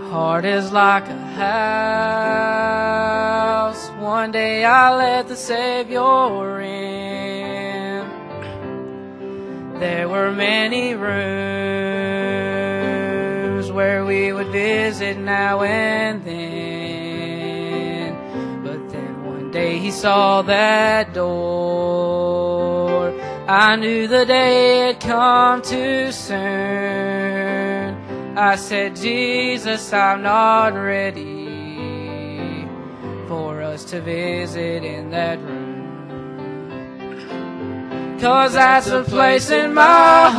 heart is like a house. One day I let the Savior in. There were many rooms where we would visit now and then. But then one day he saw that door. I knew the day had come too soon. I said, Jesus, I'm not ready for us to visit in that room. 'Cause that's a place in my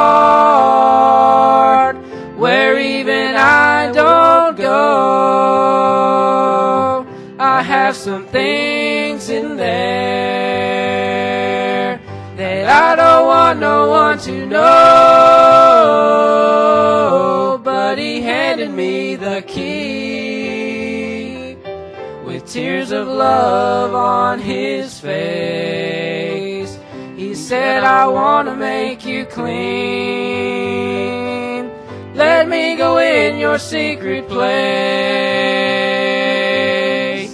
heart where even I don't go. I have some things in there that I don't want no one to know. But he handed me the key with tears of love on his face. He said, I want to make you clean. Let me go in your secret place.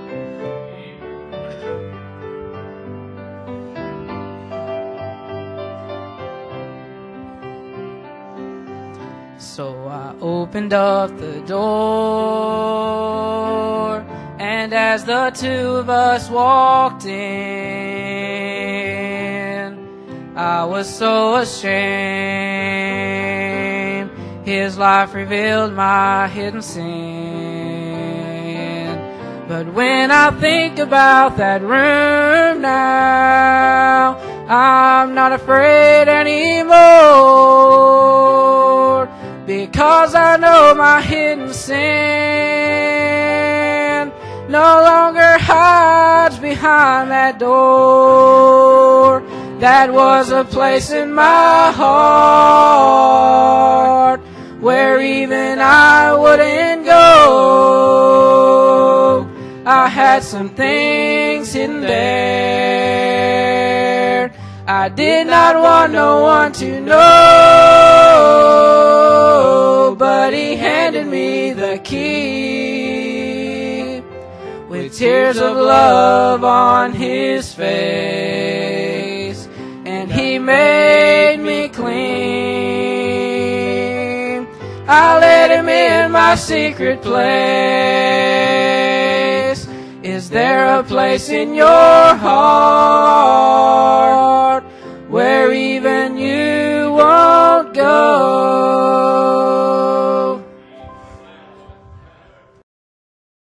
So I opened up the door, and as the two of us walked in, I was so ashamed. His life revealed my hidden sin. But when I think about that room now, I'm not afraid anymore, because I know my hidden sin no longer hides behind that door. That was a place in my heart where even I wouldn't go. I had some things hidden there I did not want no one to know. But he handed me the key with tears of love on his face, and he made me clean. I let him in my secret place. Is there a place in your heart